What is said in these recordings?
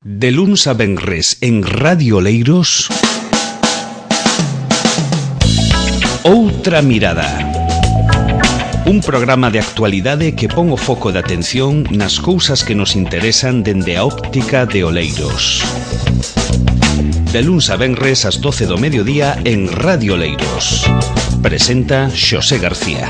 De luns a venres en Radio Oleiros, Outra Mirada. Un programa de actualidade que pon o foco de atención nas cousas que nos interesan dende a óptica de Oleiros. De luns a venres ás 12 do mediodía en Radio Oleiros. Presenta Xosé García.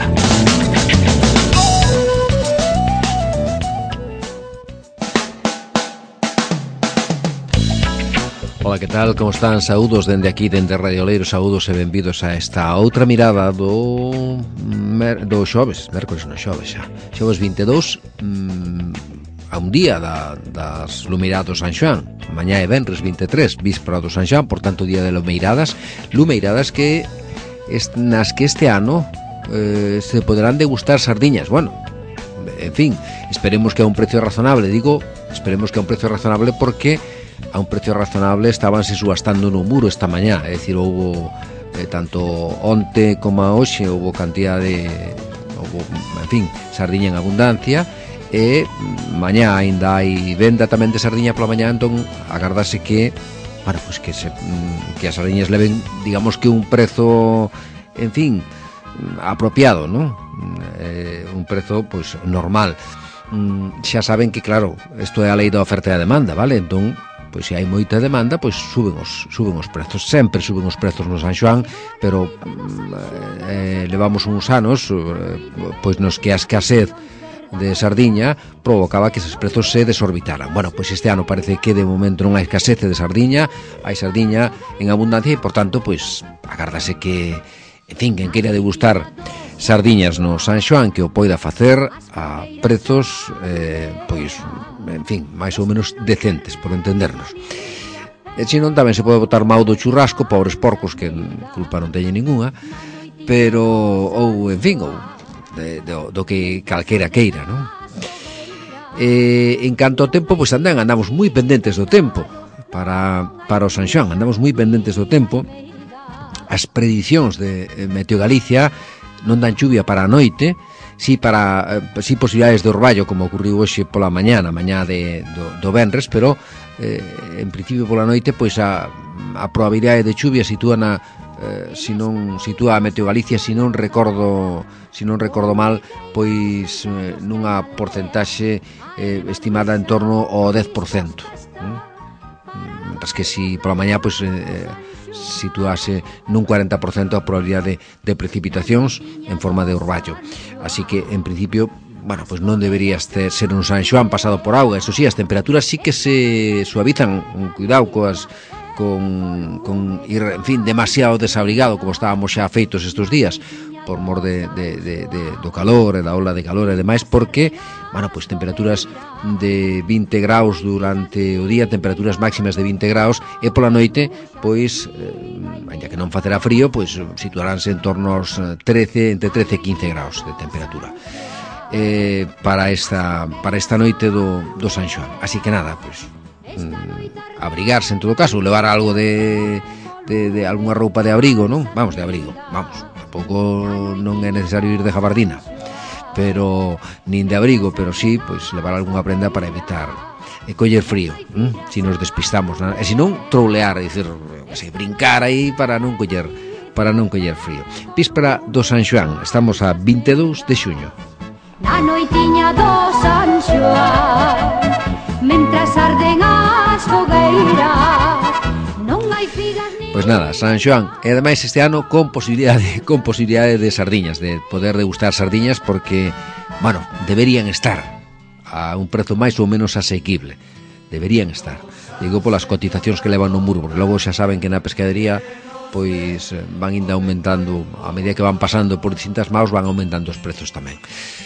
Ola, que tal? Como están? Saúdos dende aquí, dende Radio Oleiros. Saúdos e benvidos a esta outra mirada do xoves, mércoles no xoves xa. Xoves 22, a un día das Lumeiradas do San Xoán. Mañá é venres 23, víspera do San Xoán, por tanto día de Lumeiradas. Lumeiradas que nas que este ano se poderán degustar sardiñas. Bueno, en fin, esperemos que a un precio razonable. Digo, esperemos que a un precio razonable porque a un precio razonable estabanse subastando no muro esta mañá, é dicir, houbo tanto onte como hoxe houbo cantidade, en fin, sardiña en abundancia, e mañá aínda hai venda tamén de sardiña pola mañá, entón agardase que, bueno, pues que as sardiñas leven, digamos que un prezo, en fin, apropiado, ¿no? Un prezo, pues, normal. Xa saben que, claro, isto é a lei da oferta e a demanda, vale? Entón, pois se hai moita demanda, pois suben os prezos. Sempre suben os prezos no San Xoán, pero levamos uns anos pois nos que a escasez de sardiña provocaba que esos prezos se desorbitaran. Bueno, pois este ano parece que de momento non hai escasez de sardiña, hai sardiña en abundancia e, por tanto, pois agárdase que, en fin, quen queira degustar sardiñas no San Xoán que o poida facer a prezos pois, en fin, máis ou menos decentes, por entendernos. E se non, tamén se pode botar mau do churrasco, pobres porcos que culpa non teñen ninguna, pero, ou, en fin, ou do que calquera queira, non? En canto ao tempo, pois andamos moi pendentes do tempo para o San Xoán, andamos moi pendentes do tempo. As predicións de Meteo Galicia non dan chuvia para a noite, si posibilidades de orballo, como ocurriu hoxe pola mañá, na mañá do venres, pero en principio pola noite, pois a probabilidade de chuvia sitúa a Meteo Galicia, se non recordo mal, pois nunha porcentaxe estimada en torno ao 10%. Mentras que si pola mañá, pois situase nun 40% a probabilidade de precipitacións en forma de orballo. Así que, en principio, bueno, pues non debería ser un San Xoán pasado por auga. Eso sí, as temperaturas sí que se suavizan. Cuidado con ir, en fin, demasiado desabrigado, como estábamos xa feitos estes días, por mor do calor e da ola de calor e demais, porque, bueno, pois temperaturas de 20 graus durante o día, temperaturas máximas de 20 graus, e pola noite, pois, ainda que non facerá frío, pois situaránse en torno aos entre 13 e 15 graus de temperatura para esta noite do San Xoán. Así que nada, pois abrigarse en todo caso, levar algo de algunha roupa de abrigo, non? Vamos, de abrigo, vamos. Tampouco non é necesario ir de gabardina, pero nin de abrigo, pero sí, pois levar algunha prenda para evitar coller frío, si nos despistamos, e se non troulear, é dicir, brincar aí para non coller frío. Víspera do San Xoán, estamos a 22 de xuño. Na noitiña do San Xoán, mentras arden as fogueiras, non hai figas ni... Pois nada, San Xoán, e ademais este ano con posibilidade de sardiñas, de poder degustar sardiñas, porque, bueno, deberían estar a un prezo máis ou menos asequible. Deberían estar. Digo polas cotizacións que levan no muro, porque logo xa saben que na pescadería pois van ainda aumentando, a medida que van pasando por distintas maus, van aumentando os prezos tamén.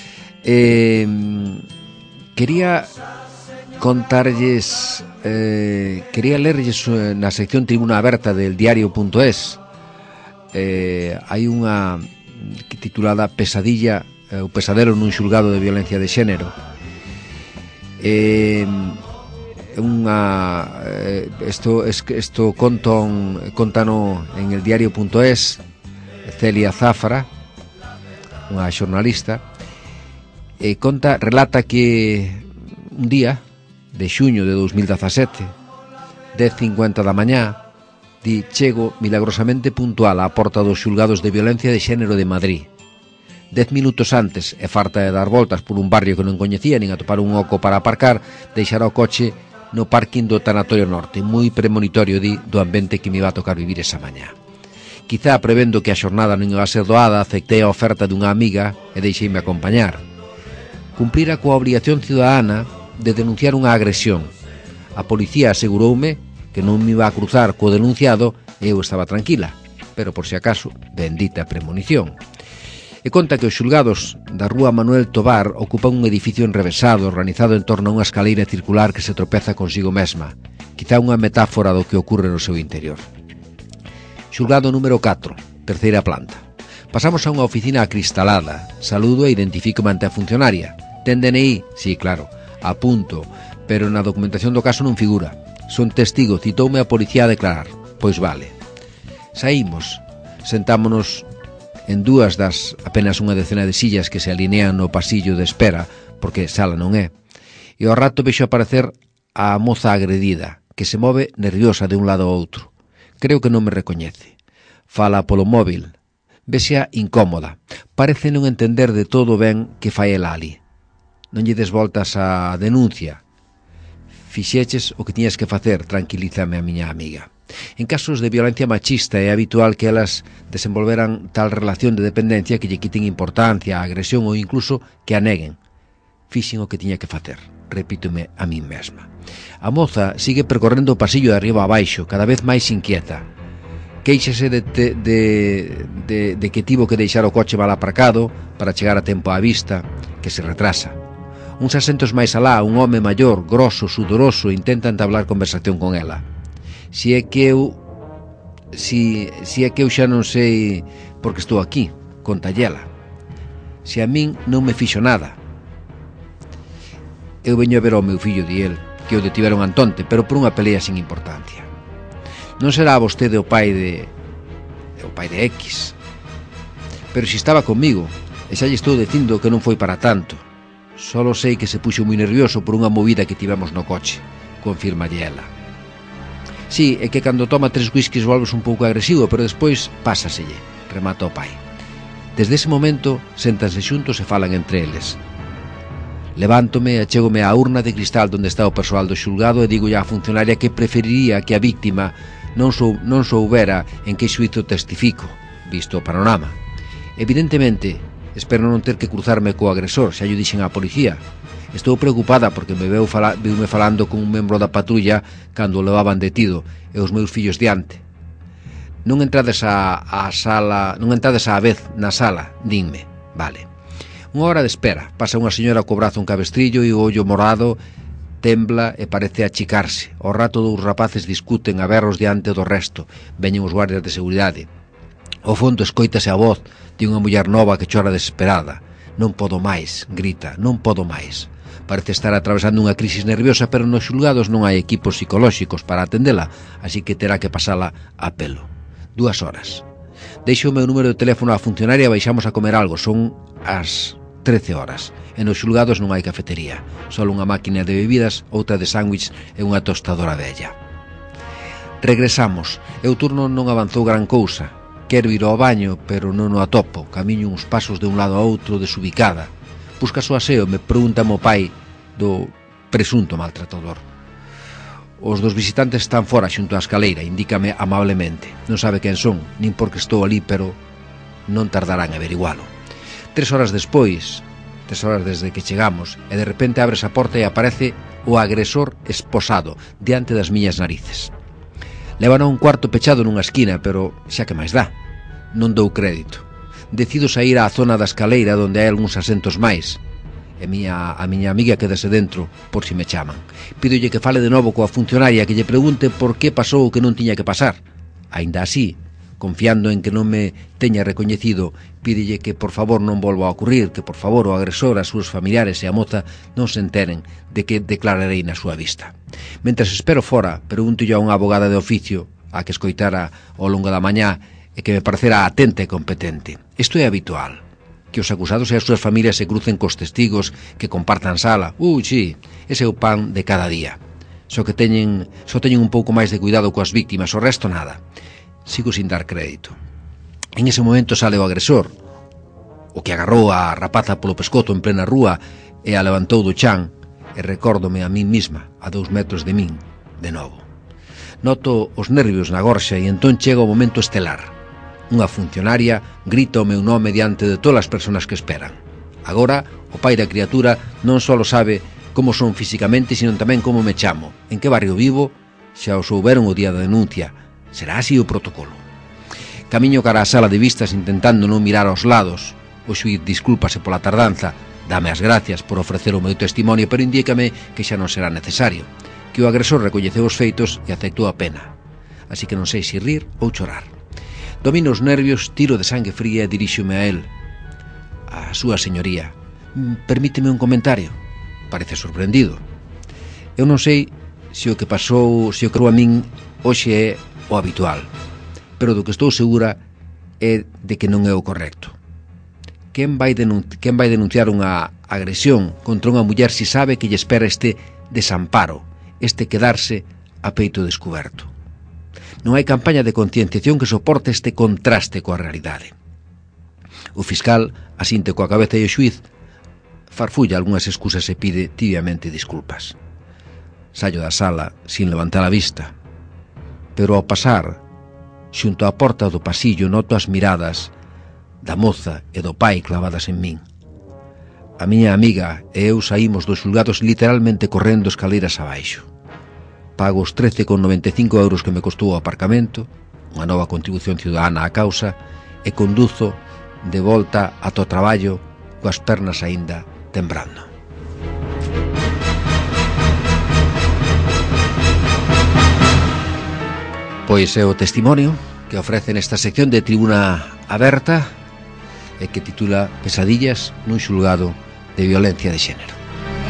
Quería contarlles, quería lerlles na sección Tribuna Aberta del diario.es. Hai unha titulada Pesadilla, o pesadelo nun xulgado de violencia de xénero. Isto contano en el diario.es Celia Zafra, unha xornalista, relata que un día de xuño de 2017, 10:50 da mañá, di: chego milagrosamente puntual á porta dos xulgados de violencia de xénero de Madrid. 10 minutos antes, e farta de dar voltas por un barrio que non coñecía nin atopar un oco para aparcar, deixara o coche no parking do Tanatorio Norte, moi premonitorio, di, do ambiente que me iba a tocar vivir esa mañá. Quizá prevendo que a xornada non iba a ser doada, aceptei a oferta dunha amiga e deixeime acompañar. Cumprira coa obrigación ciudadana de denunciar unha agresión. A policía aseguroume que non me iba a cruzar co denunciado e eu estaba tranquila, pero por si acaso, bendita premonición. E conta que os xulgados da rúa Manuel Tobar ocupan un edificio enrevesado organizado en torno a unha escaleira circular que se tropeza consigo mesma, quizá unha metáfora do que ocorre no seu interior. Xulgado número 4, terceira planta. Pasamos a unha oficina acristalada. Saludo e identifícome ante a funcionaria. Ten DNI? Sí, claro. Apunto, pero na documentación do caso non figura. Son testigo, citoume a policía a declarar. Pois vale. Saímos, sentámonos en dúas das apenas unha decena de sillas que se alinean no pasillo de espera, porque sala non é. E ao rato vexo aparecer a moza agredida, que se move nerviosa de un lado ao outro. Creo que non me recoñece. Fala polo móvil. Vexea incómoda. Parece non entender de todo ben que fai ela ali. Non lle des voltas á denuncia. Fixeches o que tiñas que facer, tranquilízame a miña amiga. En casos de violencia machista é habitual que elas desenvolveran tal relación de dependencia que lle quiten importancia á agresión ou incluso que a neguen. Fixen o que tiña que facer, repítome a min mesma. A moza sigue percorrendo o pasillo de arriba a baixo, cada vez máis inquieta. Quéixase de que tivo que deixar o coche mal aparcado para chegar a tempo á vista, que se retrasa. Uns asentos máis alá, un home maior, grosso, sudoroso, intenta entablar conversación con ela. Si é que eu xa non sei por que estou aquí, contallela. Se a min non me fixo nada. Eu veño a ver ao meu fillo, di el, que o detiveron antonte, pero por unha pelea sin importancia. Non será vostede o pai de X. Pero si estaba comigo, e xa lle estou dicindo que non foi para tanto. Solo sei que se puxo moi nervioso por unha movida que tivemos no coche, confirmalle ela. Sí, é que cando toma 3 whiskies volves un pouco agresivo, pero despois pásaselle, remata o pai. Desde ese momento, séntanse xuntos e falan entre eles. Levántome e achégome á urna de cristal onde está o persoal do xulgado e digo á funcionaria que preferiría que a víctima non soubera en que xuízo testifico, visto o panorama. Evidentemente, espero non ter que cruzarme co agresor, xa lle dixen á policía. Estou preocupada porque viume falando con un membro da patrulla cando o levaban detido e os meus fillos diante. Non entrades á vez na sala, dinme. Vale. Unha hora de espera. Pasa unha señora co brazo un cabestrillo e o ollo morado tembla e parece achicarse. Ao rato dous rapaces discuten a berros diante do resto. Veñen os guardias de seguridade. Ao fondo escoítase a voz de unha muller nova que chora desesperada. Non podo máis, grita, non podo máis. Parece estar atravesando unha crisis nerviosa, pero nos xulgados non hai equipos psicolóxicos para atendela, así que terá que pasala a pelo. 2 horas. Deixo o meu número de teléfono á funcionaria e baixamos a comer algo. Son as 13 horas. E nos xulgados non hai cafetería. Só unha máquina de bebidas, outra de sándwich e unha tostadora vella. Regresamos. E o turno non avanzou gran cousa. Quero ir ao baño, pero non o atopo. Camiño uns pasos de un lado a outro desubicada. Buscas o aseo, me pregunta o pai do presunto maltratador. Os dos visitantes están fora xunto á escaleira, indícame amablemente. Non sabe quen son, nin porque estou ali, pero non tardarán en averigualo. 3 horas despois, 3 horas desde que chegamos, e de repente abres a porta e aparece o agresor esposado diante das miñas narices. Levan a un cuarto pechado nunha esquina, pero xa que máis dá. Non dou crédito. Decido sair á zona da escaleira onde hai algúns asentos máis. E a miña amiga quedase dentro por si me chaman. Pídolle que fale de novo coa funcionaria, que lle pregunte por que pasou o que non tiña que pasar. Aínda así, confiando en que non me teña recoñecido, pídelle que por favor non volva a ocurrir, que por favor o agresor, as súas familiares e a moza non se enteren de que declararei na súa vista. Mentres espero fora, pregúntolle a unha abogada de oficio, a que escoitara ao longo da mañá, e que me parecera atenta e competente. Isto é habitual. que os acusados e as súas familias se crucen cos testigos, que compartan sala. Sí, ese é o pan de cada día. Só teñen un pouco máis de cuidado coas víctimas, o resto nada. Sigo sin dar crédito. En ese momento sale o agresor, o que agarrou a rapaza polo pescozo en plena rúa e a levantou do chan, e recórdome a min mesma, a 2 metros de min, de novo. Noto os nervios na gorxa e entón chega o momento estelar. Unha funcionaria grita o meu nome diante de todas as persoas que esperan. Agora, o pai da criatura non só sabe como son físicamente, sino tamén como me chamo, en que barrio vivo, xa o souberon o día da denuncia. Será así o protocolo. Camiño cara á sala de vistas intentando non mirar aos lados. O xuíz discúlpase pola tardanza, dame as gracias por ofrecer o meu testimonio, pero indícame que xa non será necesario, que o agresor recoñeceu os feitos e aceptou a pena. Así que non sei se rir ou chorar. Domino os nervios, tiro de sangue fría e diríxome a él. A súa señoría, permíteme un comentario. Parece sorprendido. Eu non sei se o que pasou, se o que a min hoxe é o habitual, pero do que estou segura é de que non é o correcto. Quen vai denunciar unha agresión contra unha muller se sabe que lle espera este desamparo, este quedarse a peito descuberto? Non hai campaña de concienciación que soporte este contraste coa realidade. O fiscal asinte coa cabeza e o xuíz farfulla algunhas excusas e pide tibiamente disculpas. Saio da sala sin levantar a vista, pero ao pasar xunto á porta do pasillo noto as miradas da moza e do pai clavadas en min. A miña amiga e eu saímos dos xulgados literalmente correndo escaleiras abaixo. Pago os 13,95 euros que me costou o aparcamento, unha nova contribución ciudadana á causa, e conduzo de volta ata o traballo coas pernas aínda tembrando. Pois é o testimonio que ofrece nesta sección de Tribuna Aberta e que titula Pesadillas nun xulgado de violencia de xénero.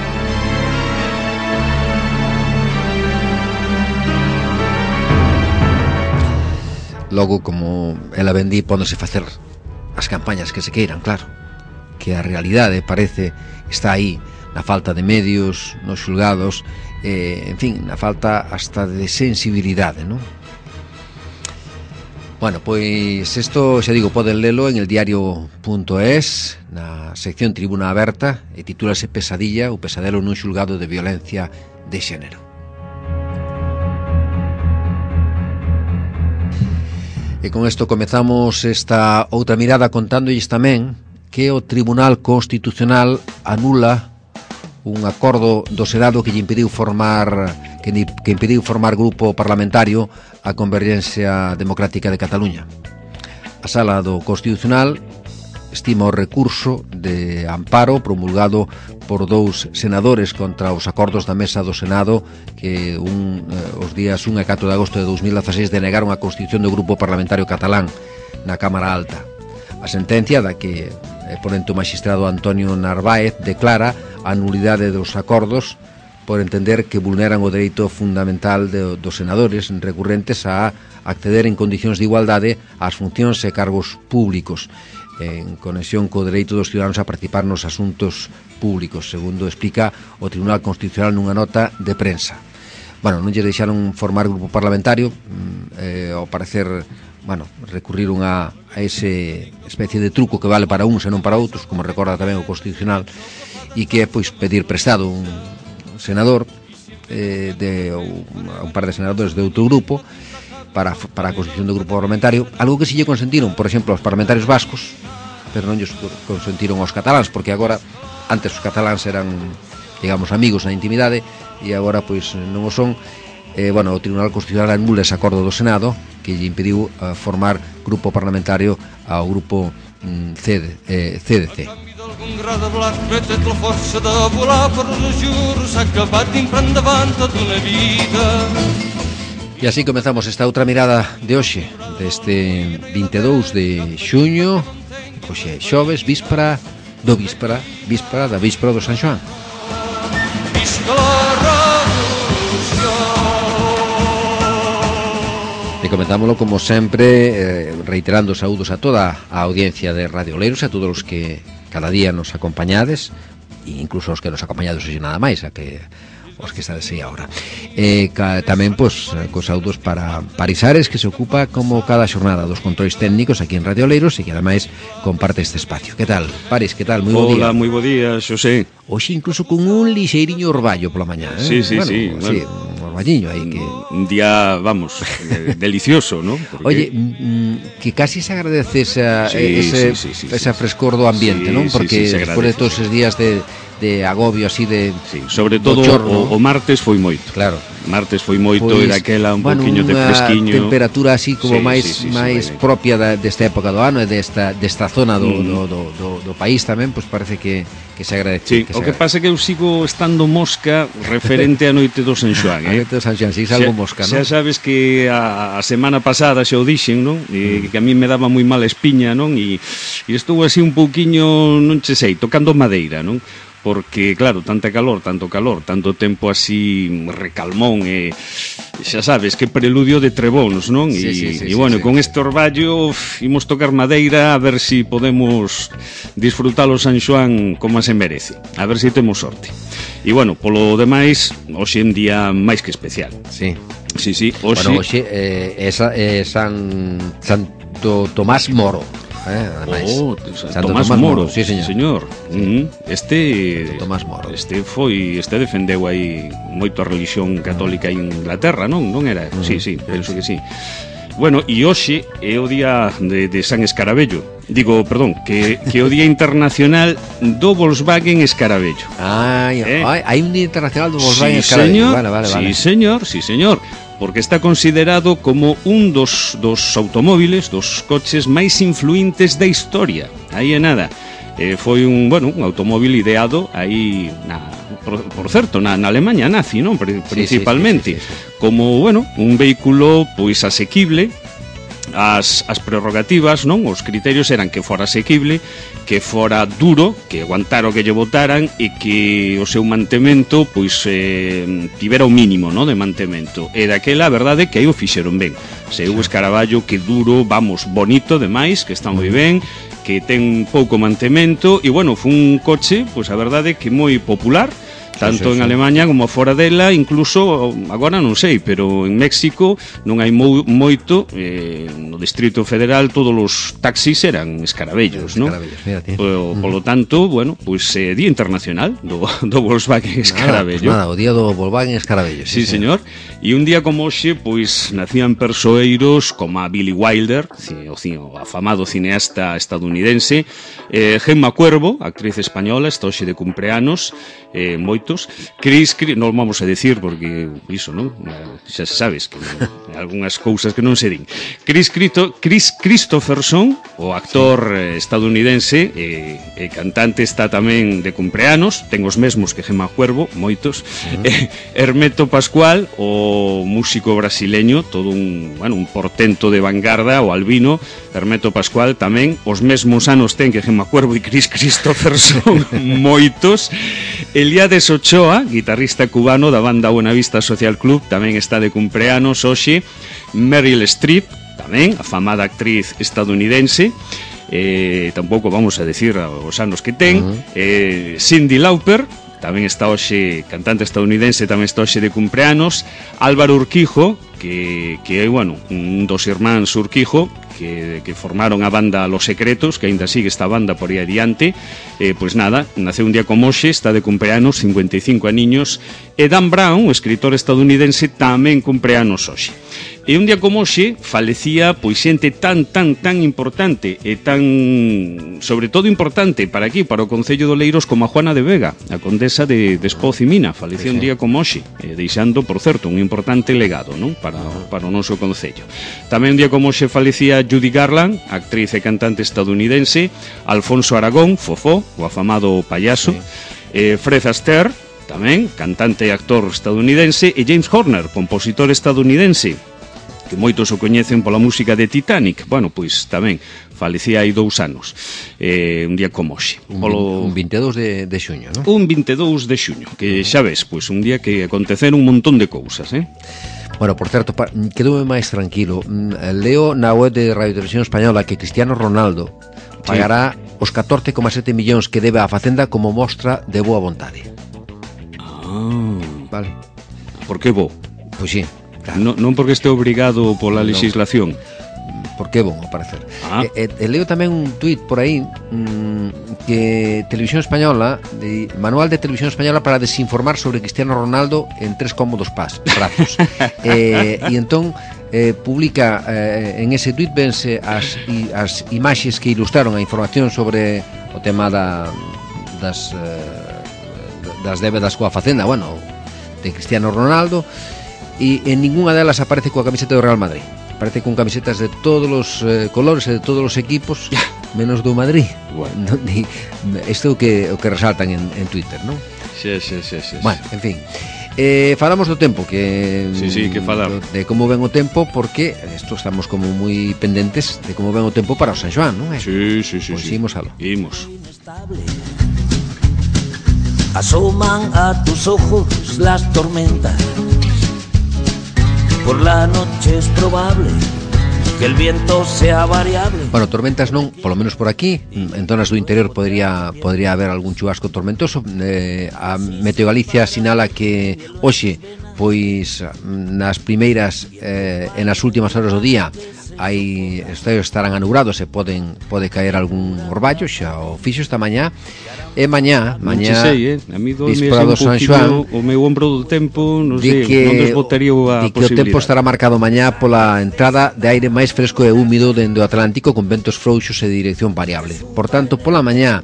Logo, como ela vendí, póndose facer as campañas que se queiran, claro, que a realidade parece está aí, na falta de medios, nos xulgados, en fin, na falta hasta de sensibilidade, non? Bueno, pois isto, xa digo, poden lelo en el diario.es, na sección Tribuna Aberta, e titúlase Pesadilla, o pesadelo nun xulgado de violencia de xénero. E con isto comezamos esta outra mirada contándolles tamén que o Tribunal Constitucional anula un acordo do Senado que lle impediu formar grupo parlamentario a Convergencia Democrática de Cataluña. A Sala do Constitucional estima o recurso de amparo promulgado por 2 senadores contra os acordos da mesa do Senado que os días 1 e 4 de agosto de 2016 denegaron a constitución do grupo parlamentario catalán na Cámara Alta. A sentencia da que ponente o magistrado Antonio Narváez declara a nulidade dos acordos por entender que vulneran o dereito fundamental dos senadores recurrentes a acceder en condicións de igualdade ás funcións e cargos públicos en conexión co dereito dos ciudadanos a participar nos asuntos públicos, segundo explica o Tribunal Constitucional nunha nota de prensa. Bueno, non lle deixaron formar grupo parlamentario, ao parecer, bueno, recurriron a ese especie de truco que vale para uns e non para outros, como recorda tamén o Constitucional, e que é, pois, pedir prestado un senador un par de senadores de outro grupo para a constitución do grupo parlamentario, algo que si lle consentiron, por exemplo, aos parlamentarios vascos, pero non lle consentiron aos cataláns, porque agora, antes os cataláns eran, digamos, amigos na intimidade, e agora, pois, non o son. Bueno, o Tribunal Constitucional anula ese acordo do Senado que lle impediu formar grupo parlamentario ao grupo CDC. E así comezamos esta outra mirada de hoxe, deste 22 de xuño, hoxe xoves, víspera da víspera do San Xoán. E E comenzámoslo como sempre reiterando saúdos a toda a audiencia de Radio Oleiros, a todos os que cada día nos acompañades, e incluso os que nos acompañades hoxe nada máis, a que os que estades aí agora. Tamén, pois, cos saúdos para Parisares, que se ocupa como cada xornada dos controis técnicos aquí en Radio Oleiros e que ademais comparte este espacio. Que tal, Paris? Que tal? Moi bo día. Hola, moi bo día, Xosé. Hoxe incluso con un lixeiriño orballo pola mañá, Sí, sí, bueno, sí. Sí, un orballiño aí que... Un día, vamos, delicioso, ¿no? Porque... Oye, que casi se agradece ese frescor do ambiente, ¿non? Porque despois de todos esos días de agobio así de... Sí, sobre todo o martes foi moito. Claro. Martes foi moito, Pois, era aquela un poquinho de fresquiño. Temperatura así como máis propia desta época do ano e desta zona do país tamén, pois parece que se agradece. Sí, o que pasa é que eu sigo estando mosca referente á noite do San Xoán, A noite do San Xoán, si algo mosca, non? Xa sabes que a semana pasada xa o dixen, non? E que a mí me daba moi mala espiña, non? E estou así un pouquiño, non che sei, tocando madeira, non? Porque, claro, tanto calor, tanto tempo así recalmón e xa sabes, que preludio de trebóns, non? E bueno, con este orballo imos tocar madeira a ver si podemos disfrutar o San Xoán como se merece, a ver si temos sorte. E bueno, polo demais, hoxe en día máis que especial. Sí. Sí, sí, hoxe... Bueno, hoxe é Santo Tomás Moro. Santo Tomás Moro, sí, señor. Este Tomás Moro. Este defendeu aí moito a religión católica en Inglaterra, non era? Sí, penso que sí. Bueno, e hoxe é o día de San Escarabello. Digo, perdón, que o día internacional do Volkswagen Escarabello. Hai un día internacional do Volkswagen Escarabello. Sí, señor. Porque está considerado como un dos automóviles, dos coches máis influentes da historia. Aí é nada. Foi un automóvil ideado aí por certo, na Alemanha nazi, non? Principalmente. Sí. Como, un vehículo pois asequible. As prerrogativas, non? Os criterios eran que fora asequible, que fora duro, que aguantara o que lle botaran e que o seu mantemento pois tivera o mínimo, non? De mantemento. E daquela a verdade é que aí o fixeron ben. Se o Escaraballo que duro, bonito demais, que está moi ben, que ten pouco mantemento e foi un coche, pois a verdade é que moi popular. Tanto en Alemanha como fora dela, incluso agora non sei, pero en México non hai moito, no Distrito Federal todos os taxis eran escarabellos, non? Polo tanto, pois Día Internacional do Volkswagen Escarabello. Nada, o día do Volkswagen Escarabello. Sí, señor. E un día como hoxe, pois nacían persoeiros como a Billy Wilder, o afamado cineasta estadounidense, Gemma Cuervo, actriz española, está hoxe de cumpleanos, moitos. Chris, non vamos a decir porque iso, non? Xa sabes que algunhas cousas que non se din. Chris Christopherson, o actor estadounidense e cantante, está tamén de cumpleanos, ten os mesmos que Gemma Cuervo, moitos. Hermeto Pascual, o músico brasileño, todo un portento de vanguarda, o albino. Hermeto Pascual tamén, os mesmos anos ten que Gemma Cuervo e Chris Christopherson, moitos. Eliades Ochoa, guitarrista cubano da banda Buenavista Social Club, tamén está de cumpleanos hoxe. Meryl Streep, tamén, afamada actriz estadounidense, tampouco vamos a decir os anos que ten. Cyndi Lauper, tamén está hoxe, cantante estadounidense, tamén está hoxe de cumpleanos. Álvaro Urquijo, que é, un dos irmáns Urquijo, que formaron a banda Los Secretos, que aínda sigue esta banda por aí adiante. Pois nada, naceu un día como hoxe, está de cumpleanos, 55 aniños. E Dan Brown, o escritor estadounidense, tamén cumpleanos hoxe. E un día como hoxe falecía pois xente tan importante e tan, sobre todo importante para aquí, para o Concello de Oleiros, como a Juana de Vega, a condesa de Espoz e Mina. Falecía un día como hoxe, deixando, por certo, un importante legado, non? Para o noso Concello. Tamén un día como hoxe falecía Judy Garland, actriz e cantante estadounidense. Alfonso Aragón, Fofó, o afamado payaso. Fred Astaire, tamén, cantante e actor estadounidense. E James Horner, compositor estadounidense, que moitos o coñecen pola música de Titanic. Pois tamén falecía hai 2 anos, un día como hoxe. Un 22 de xuño, non? Un 22 de xuño, que xa ves, pois un día que aconteceron un montón de cousas, Bueno, por certo, quedoume máis tranquilo. Leo na web de Radio Televisión Española que Cristiano Ronaldo pagará os 14,7 millóns que debe á Facenda como mostra de boa vontade. Vale. Por que bo? Pois sí, claro. Non porque este obrigado pola legislación. Porque é bon, ao parecer. Leo tamén un tuit por aí que Televisión Española, Manual de Televisión Española para desinformar sobre Cristiano Ronaldo en 3 cómodos prazos. E entón publica en ese tuit vense as imaxes que ilustraron a información sobre o tema das débedas coa Facenda, bueno, de Cristiano Ronaldo, e en ninguna delas aparece coa camiseta do Real Madrid. Aparece con camisetas de todos os colores e de todos os equipos, menos do Madrid. Bueno. Isto é o que resaltan en Twitter, non? Sí. Bueno, en fin. Falamos do tempo, que que falamos de como ven o tempo, porque isto estamos como moi pendentes de como ven o tempo para o San Xoán, non é? Sí. Pois imos algo. Imos. Asoman a tus ojos las tormentas. Por la noche es probable que el viento sea variable. Bueno, tormentas non, polo menos por aquí. En zonas do interior podría haber algún chubasco tormentoso. A Meteo Galicia sinala que hoxe, pois nas primeiras e nas últimas horas do día estarán anubrados e pode caer algún orballo, xa o fixo esta mañá. E mañá a mí víspera do San Xoán, o meu ombro do tempo, non sei, non desbotaría a posibilidade. Que o tempo estará marcado mañá pola entrada de aire máis fresco e húmido dende o Atlántico con ventos frouxos e de dirección variable. Por tanto, pola mañá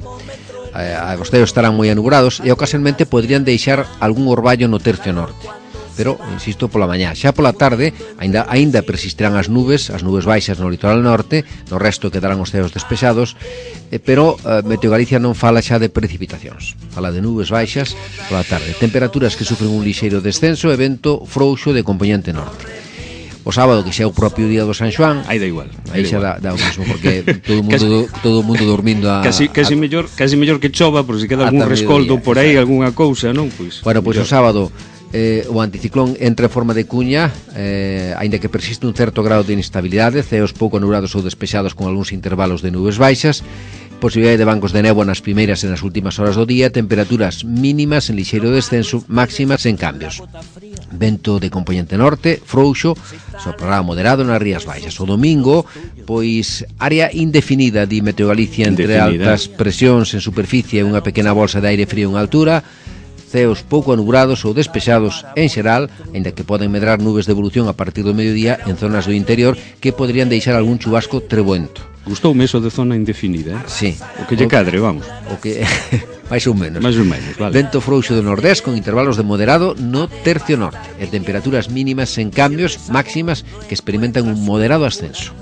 os ceos estarán moi anubrados e ocasionalmente podrían deixar algún orballo no tercio norte. Pero, insisto, pola mañá. Xa pola tarde aínda persistirán as nubes baixas no litoral norte, no resto quedarán os ceos despexados, pero Meteo Galicia non fala xa de precipitacións, fala de nubes baixas pola tarde, temperaturas que sufren un lixeiro descenso e vento frouxo de compoñente norte. O sábado, que xa é o propio día do San Xoán, aí da igual. Aí xa dá o mesmo, porque todo o mundo dormindo casi mellor que chova, por se queda algún rescoldo por aí, algunha cousa, non? Bueno, pois o sábado o anticiclón entra en forma de cuña, aínda que persiste un certo grado de inestabilidade, ceos pouco anubrados ou despexados con algúns intervalos de nubes baixas, posibilidade de bancos de néboa nas primeiras e nas últimas horas do día, temperaturas mínimas en lixeiro descenso, máximas en cambios. Vento de compoñente norte, frouxo, soprará moderado nas rías baixas. O domingo, pois, área indefinida de Meteo Galicia entre altas presións en superficie e unha pequena bolsa de aire frío en altura, ceos pouco anubrados ou despexados en xeral, aínda que poden medrar nubes de evolución a partir do mediodía en zonas do interior que poderían deixar algún chubasco trebuento. Gustoume eso de zona indefinida, Sí. O que lle cadre, vamos. O que máis ou menos. Vale. Vento frouxo do nordés con intervalos de moderado no tercio norte e temperaturas mínimas en cambios, máximas que experimentan un moderado ascenso.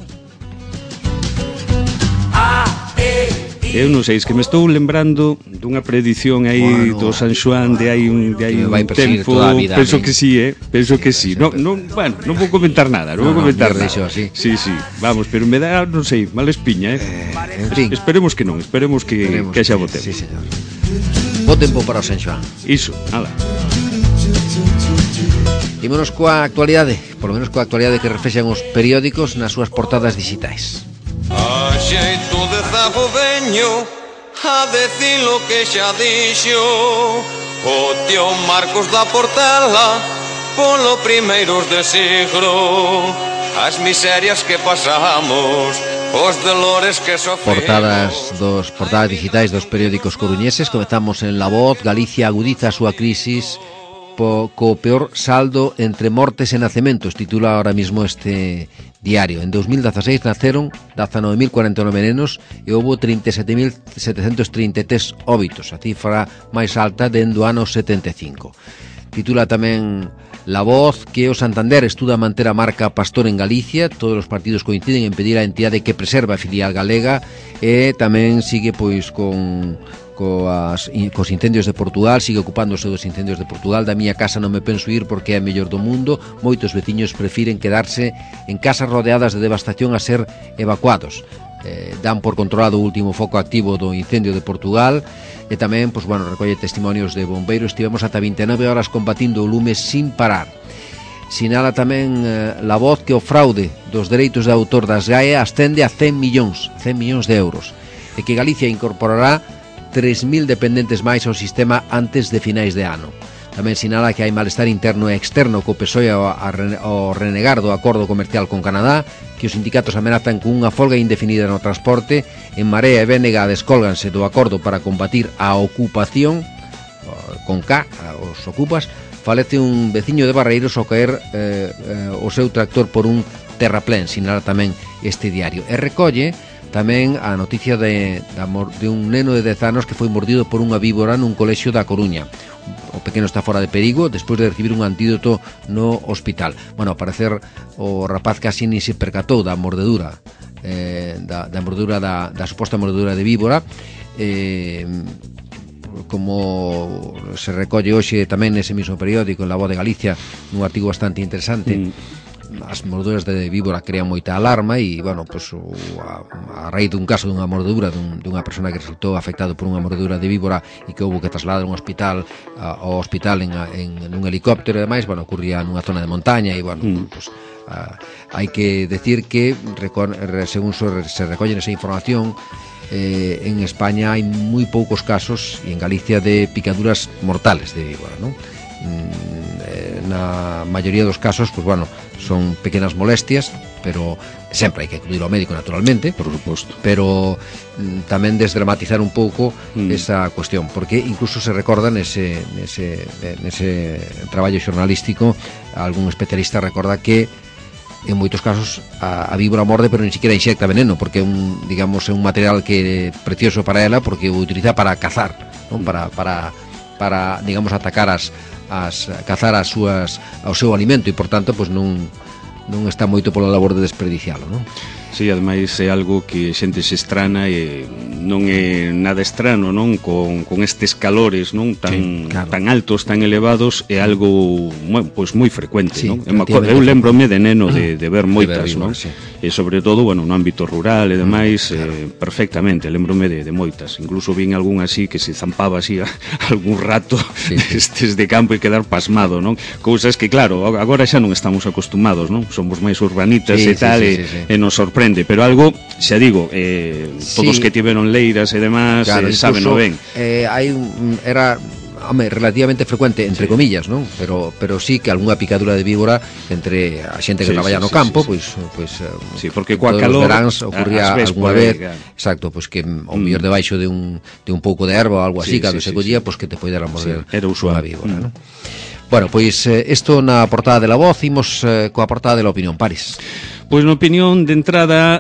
Eu non sei, es que me estou lembrando dunha predición aí do San Xoán de hai un tempo. Penso que sí, penso que sí. Non vou comentar nada, non vou comentar nada. Así. Sí, vamos, pero me dá, non sei, mala espiña, En fin. Esperemos que non, esperemos que xa bo tempo. Sí, señor. Bo tempo para o San Xoán. Iso, nada. Ímonos coa actualidade, polo menos coa actualidade que reflexan os periódicos nas súas portadas digitais. A xeito de zago veño a decir lo que xa dixo o tío Marcos da Portela polo primeiros de siglo, as miserias que pasamos, os dolores que sofremos. Portadas digitais dos periódicos coruñeses. Comezamos en La Voz. Galicia agudiza a súa crisis co peor saldo entre mortes e nacementos, titula ahora mismo este diario. En 2016 naceron 19.049 nenos e houve 37.733 óbitos, a cifra máis alta dende o ano 75. Titula tamén La Voz que o Santander estuda manter a marca Pastor en Galicia. Todos os partidos coinciden en pedir a entidade que preserva a filial galega, e tamén sigue pois cos incendios de Portugal, sigue ocupándose dos incendios de Portugal. Da miña casa non me penso ir porque é a mellor do mundo. Moitos veciños prefiren quedarse en casas rodeadas de devastación a ser evacuados. Dan por controlado o último foco activo do incendio de Portugal. E tamén, recolle testimonios de bombeiros. Estivemos ata 29 horas combatindo o lume sin parar. Sinala tamén La Voz que o fraude dos dereitos de autor das GAE ascende a 100 millóns de euros e que Galicia incorporará 3.000 dependentes máis ao sistema antes de finais de ano. Tamén sinala que hai malestar interno e externo co PSOE ao renegar do acordo comercial con Canadá, que os sindicatos amenazan con unha folga indefinida no transporte. En Marea e Bénega descólganse do acordo para combatir a ocupación, con K, os ocupas. Falece un veciño de Barreiros ao caer o seu tractor por un terraplén, sinala tamén este diario. E recolle tamén a noticia de un neno de 10 anos que foi mordido por unha víbora nun colexio da Coruña. O pequeno está fora de perigo despois de recibir un antídoto no hospital. Bueno, ao parecer o rapaz casi ni se percatou da mordedura, da suposta mordedura de víbora. Como se recolle hoxe tamén nese mismo periódico, en La Voz de Galicia, nun artigo bastante interesante, as mordeduras de víbora crean moita alarma e, bueno, pues, a raíz dun caso dunha mordedura dunha persona que resultou afectado por unha mordedura de víbora e que houve que trasladar ao hospital nun helicóptero e demais, bueno, ocurría nunha zona de montaña e, bueno, pues, hai que decir que según se recolle nesa información, en España hai moi poucos casos e en Galicia de picaduras mortales de víbora, non? Na maioría dos casos, pues bueno, son pequenas molestias, pero sempre hai que acudir ao médico, naturalmente, por suposto, pero tamén desdramatizar un pouco esa cuestión, porque incluso se recorda nese traballo xornalístico, algún especialista recorda que en moitos casos a víbora morde, pero ni siquiera inxecta veneno, porque é un material que é precioso para ela, porque o utiliza para cazar, non? Para digamos, atacar cazar ao seu alimento e, por tanto, pues non está moito pola labor de desperdicialo, non? Sí, ademais é algo que xente se estrana e non é nada estrano, non? Con estes calores, non? Tan altos, tan elevados, é algo moi frecuente, sí, non? Eu lembrome de neno de ver moitas, non? Sí. E sobre todo, bueno, no ámbito rural e demais, perfectamente, lembrome de moitas. Incluso vin algún así que se zampaba así algún rato estes de campo e quedar pasmado, non? Cousas que, claro, agora xa non estamos acostumados, non? Somos máis urbanitas e tal, e nos sorprende. Pero algo, xa digo, todos que tiveron leiras e demás, claro, saben o ben. Era relativamente frecuente, entre comillas, non? Pero sí que algunha picadura de víbora entre a xente que traballa no campo, pois porque coa calor veráns ocurría algunha vez, exacto, pois que ao mellor debaixo de un pouco de erva ou algo así, cando se collía, pois que te poidera morder unha víbora, non? Bueno, pois isto na portada de La Voz, imos coa portada de La Opinión, Paris. Pois na opinión de entrada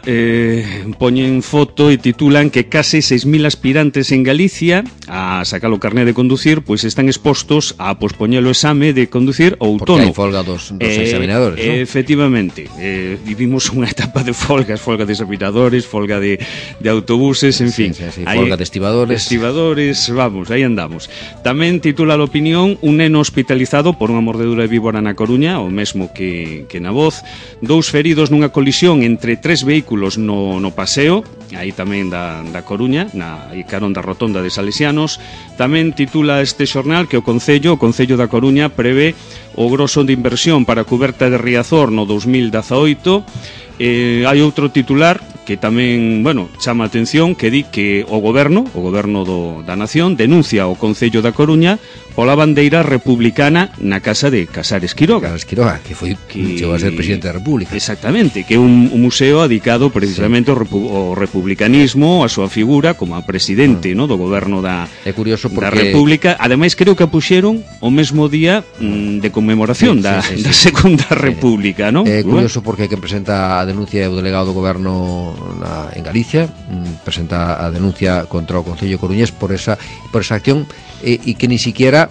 poñen foto e titulan que case 6.000 aspirantes en Galicia a sacar o carné de conducir pois están expostos a pospoñer o exame de conducir o outono. Porque hai folga dos examinadores, non? Efectivamente, vivimos unha etapa de folga de examinadores, folga de autobuses, en fin. Folga de estibadores, vamos, aí andamos. Tamén titula a opinión un neno hospitalizado por unha mordedura de víbora na Coruña, o mesmo que na Voz, 2 feridos nunha colisión entre 3 vehículos no paseo, aí tamén da Coruña, aí carón da rotonda de Salesianos. Tamén titula este xornal que o Concello da Coruña prevé o grosso de inversión para a cuberta de Riazor no 2018. Hai outro titular que tamén, bueno, chama a atención, que di que o goberno da nación denuncia o Concello da Coruña pola bandeira republicana na casa de Casares Quiroga. Casares Quiroga, que chegou a ser presidente da República. Exactamente, que é un museo dedicado precisamente ao republicanismo, a súa figura como a presidente, no, do goberno da República. Ademais, creo que a puxeron o mesmo día de conmemoración da Segunda República, non? É curioso porque quen presenta a denuncia é o delegado do goberno en Galicia, presenta a denuncia contra o Concello Coruñés por esa acción, e que ni siquiera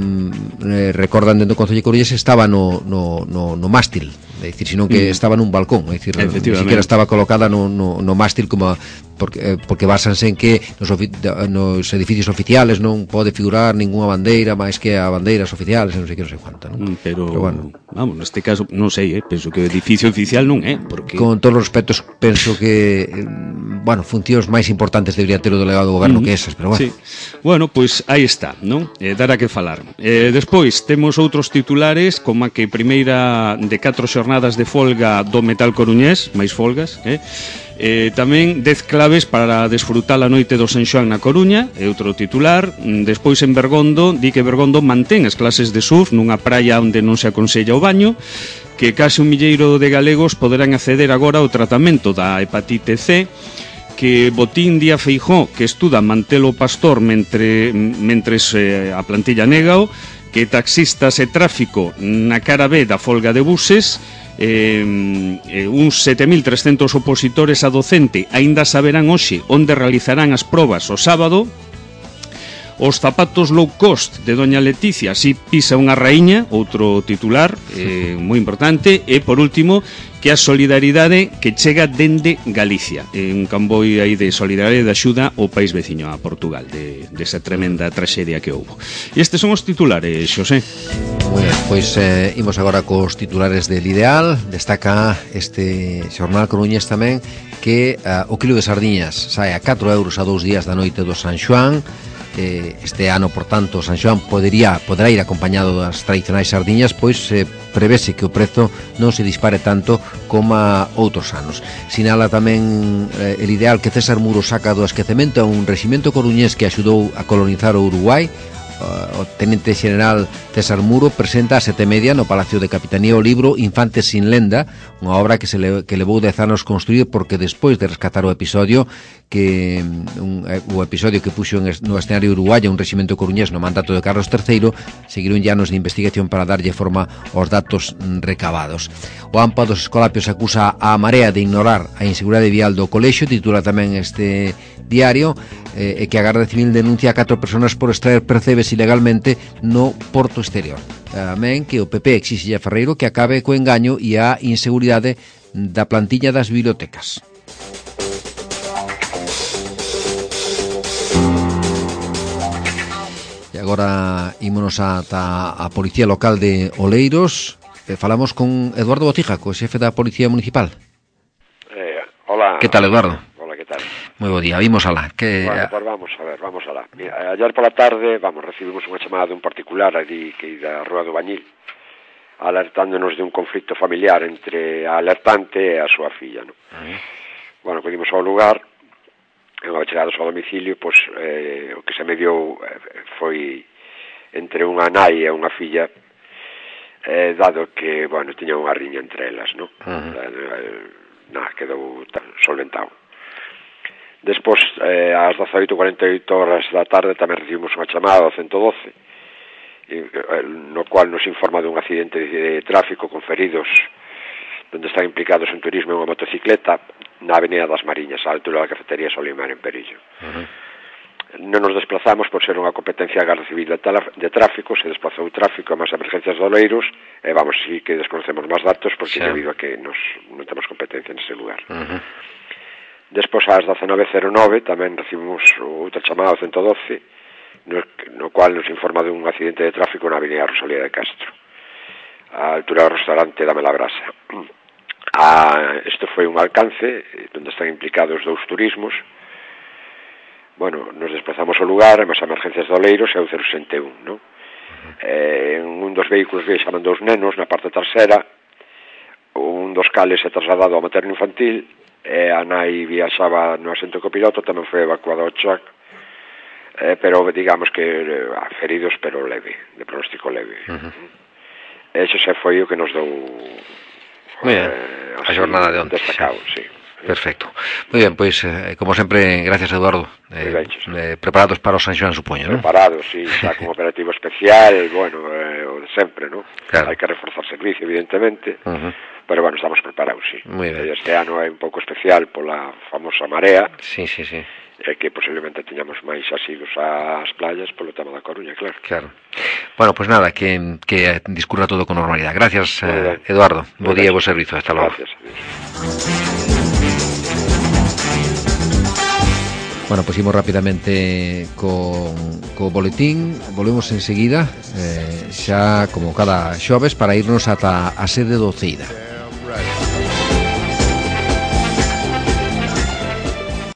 recordan dentro do Concello de Coruñas estaba no mástil, é dicir, sino que estaba nun balcón, é dicir, ni siquiera estaba colocada no mástil, como porque basanse en que nos edificios oficiales non pode figurar ninguna bandeira máis que a bandeiras oficiales, non sei que, non sei quanto, non? Pero bueno, vamos, neste caso non sei, penso que o edificio oficial non é, porque con todos os respectos penso que bueno, funcións máis importantes debería ter o delegado do goberno que esas, pero bueno. Sí. Bueno, pois aí está, non? Dará que falar. Despois temos outros titulares, como a que primeira de 4 xornadas de folga do metal coruñés, máis folgas, tamén 10 claves para desfrutar a noite do San Xoán na Coruña, é outro titular. Despois en Bergondo, di que Bergondo mantén as clases de surf nunha praia onde non se aconsella o baño, que case 1 milleiro de galegos poderán acceder agora ao tratamento da hepatite C, que Botín Díaz Feijóo, que estuda mantelo pastor mentres a plantilla négao, que taxistas e tráfico na cara B da folga de buses, uns 7.300 opositores a docente aínda saberán hoxe onde realizarán as probas o sábado. Os zapatos low cost de Doña Leticia, así pisa unha raíña, outro titular moi importante. E por último, que a solidaridade que chega dende Galicia, un camboi aí de solidaridade e de axuda ao país veciño, a Portugal, desa tremenda traxedia que houbo. E estes son os titulares, Xosé. Moi ben, pois imos agora cos titulares del Ideal. Destaca este xornal coruñés tamén que o quilo de sardiñas sai a 4 euros a 2 días da noite do San Xoán. Este ano, por tanto, San Xoán poderá ir acompañado das tradicionais sardiñas, pois prevese que o prezo non se dispare tanto como a outros anos. Sinala tamén el Ideal que César Muro saca do esquecemento a un reximento coruñés que axudou a colonizar o Uruguai. O tenente xeneral César Muro presenta a 7:30 no Palacio de Capitanía o libro Infantes sin lenda, unha obra que levou 10 anos construir, porque despois de rescatar o episodio que puxo no escenario uruguayo un reximento coruñés no mandato de Carlos III, seguiron anos de investigación para darlle forma aos datos recabados. O AMPA dos Escolapios acusa a Marea de ignorar a inseguridade vial do colexio, titula tamén este diario, e que a Garda Civil denuncia a 4 personas por extraer percebes ilegalmente no porto exterior. Tamén que o PP exixe a Ferreiro que acabe co engaño e a inseguridade da plantilla das bibliotecas. E agora ímonos ata a Policía Local de Oleiros. Falamos con Eduardo Botija, co xefe da Policía Municipal. Hola. Que tal, Eduardo? Hola, que tal? Moi bo día, vimos alá. Bueno, pues vamos alá. Mira, ayer pola tarde, recibimos unha chamada dun particular ali que da Rúa do Bañil, alertándonos de un conflito familiar entre a alertante e a súa filla, non? Bueno, acudimos ao lugar, e unha vez chegados ao domicilio, pois, o que se mediou foi entre unha nai e unha filla, dado que, bueno, tiña unha riña entre elas, non? Quedou solventado. Despois, ás 18:48 da tarde, tamén recibimos unha chamada ao 112, no cual nos informa dun accidente de tráfico con feridos donde están implicados en turismo en unha motocicleta na Avenida das Mariñas, á altura da cafetería Solimar en Perillo. Non nos desplazamos por ser unha competencia da Garda Civil de Tráfico, se desplazou o tráfico a máis emergencias de Oleiros, e vamos, sí que desconocemos máis datos porque debido a que non temos competencia nese lugar. Despois, ás 19:09, tamén recibimos outra chamada ao 112, no cual nos informa dun accidente de tráfico na Avenida Rosalía de Castro, á altura do restaurante da Melabrasa. Isto foi un alcance onde están implicados 2 turismos. Bueno, nos desplazamos ao lugar, e máis emergencias de Oleiros e o 061, non? En un dos vehículos viaxaban 2 nenos na parte trasera, un dos cales é trasladado ao materno infantil, e a nai viaxaba no asento copiloto, tamén foi evacuado ao choc, pero digamos que feridos, pero leve, de pronóstico leve. Eso xa foi o que nos dou a jornada de onte destacado, sí. Perfecto. Moi ben, pois, como sempre, gracias, Eduardo. Preparados para o San Xoán, supoño, non? Preparados, sí, xa con operativo especial, bueno, o de sempre, non? Claro. Hai que reforzar servicio, evidentemente, pero bueno, estamos preparados, sí. Moi ben. Este ano é un pouco especial pola famosa marea. Sí. Que posiblemente teñamos máis asilos ás playas polo tema da Coruña, claro. Claro. Bueno, pues nada, que discurra todo con normalidade. Gracias, Eduardo. Bo día e bo servizo. Hasta logo. Gracias. Bueno, pues imos rapidamente co boletín. Volvemos enseguida, xa como cada xoves, para irnos ata a sede do CEIDA.